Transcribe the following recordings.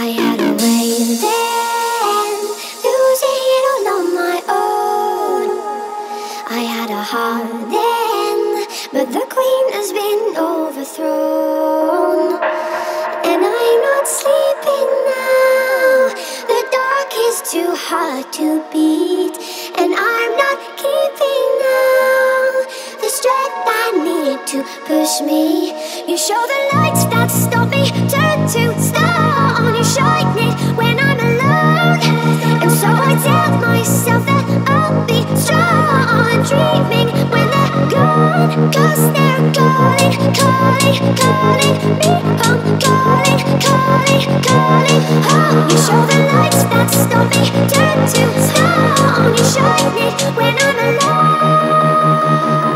had a way then, losing it all on my own. I had a heart then, but the queen has been overthrown. And I'm not sleeping now, the dark is too hard to beat. And I'm not keeping now the strength I need to push me. You show the lights that stop me, turn to stone. You shine it when I'm alone, and so I tell myself that I'll be strong. Dreaming when they're gone, 'cause they're calling, calling, calling me home. Calling, calling, calling home. You show the lights that stop me, turn to stone. You shine it when I'm alone.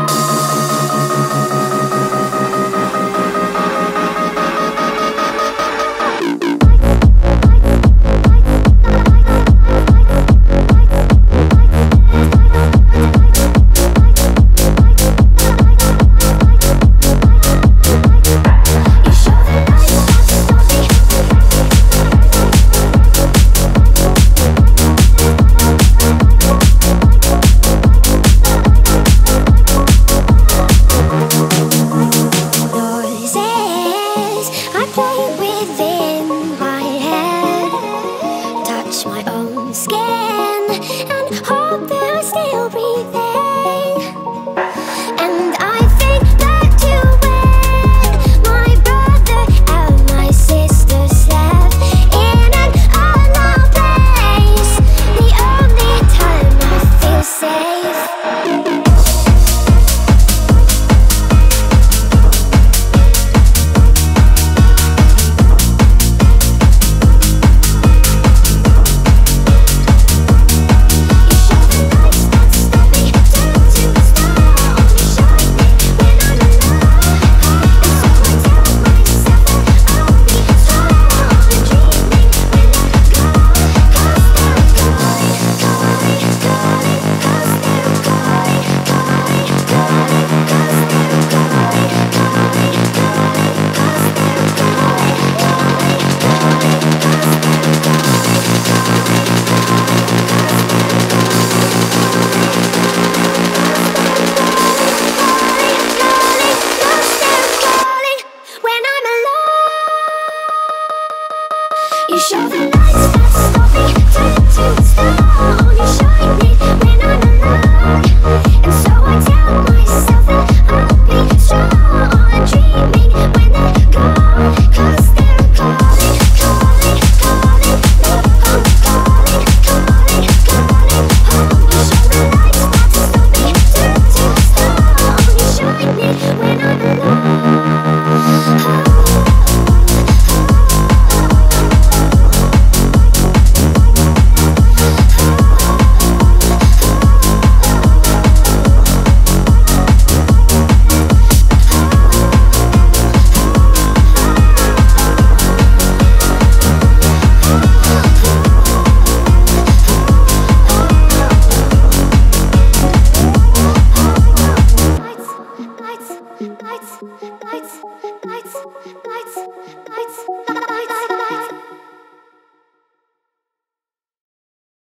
You show the lights that stop me, turn to stone. You shine me